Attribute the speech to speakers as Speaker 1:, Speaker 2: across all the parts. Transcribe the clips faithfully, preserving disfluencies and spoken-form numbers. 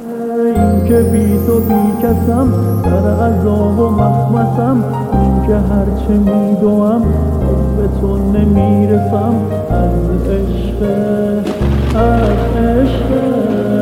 Speaker 1: این که بی تو بی کسم، در عذاب و مخمسم. این که هرچه می دوم به تو نمیرسم. از عشق، از عشق.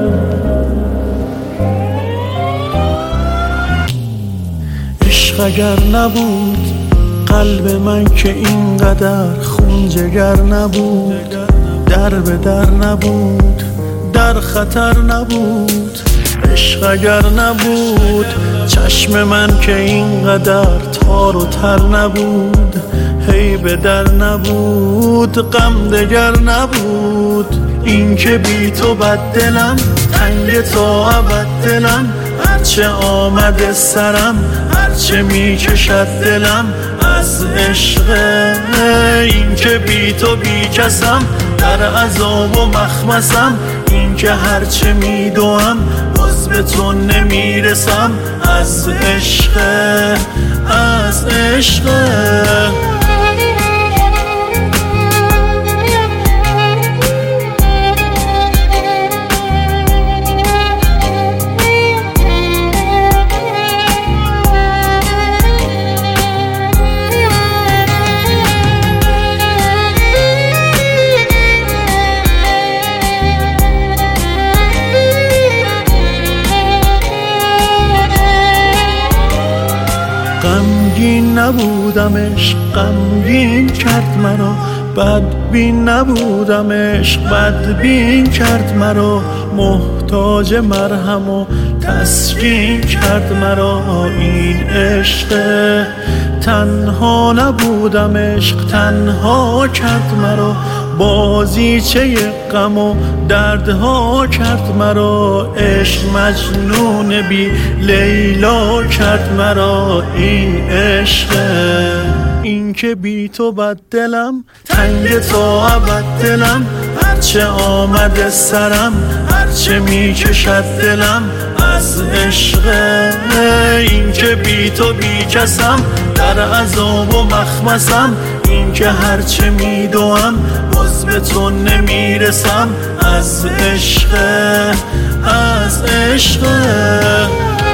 Speaker 1: عشق اگر نبود قلب من که اینقدر خون جگر نبود، در به در نبود، در خطر نبود. عشق اگر نبود چشم من که اینقدر تار و تر نبود، هی به در نبود، غم دگر نبود. این که بی تو بد دلم، تنگ تا ابد دلم. هرچه آمده سرم، هرچه می کشد دلم از عشق. این که بی تو بی کسم، در عذاب و مخمسم. این که هرچه می دوم باز به تو نمیرسم. از عشق، از عشق. غمگین نبودم عشق غمگین کرد مرا، بدبین نبودم عشق بدبین کرد مرا. محتاج مرهم و تسکین کرد مرا این عشق. تنها نبودم عشق تنها کرد مرا، بازیچه غم و دردها کرد مرا. عشق مجنون بی لیلا کرد مرا این عشق. این که بی تو بد دلم، تنگ تا ابد دلم. هرچه آمده سرم، هرچه می کشد دلم از عشق. این که بی تو بی کسم، در عذاب و مخمسم. این که هرچه می دوم باز به تو نمیرسم. از عشق، از عشق.